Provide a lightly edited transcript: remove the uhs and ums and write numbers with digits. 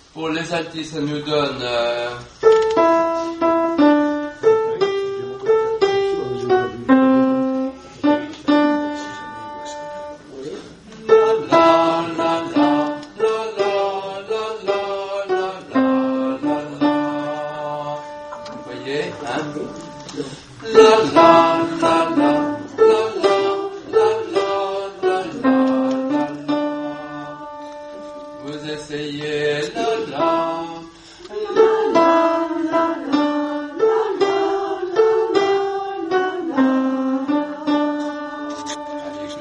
Pour les altis, ça nous donne... Vous essayez la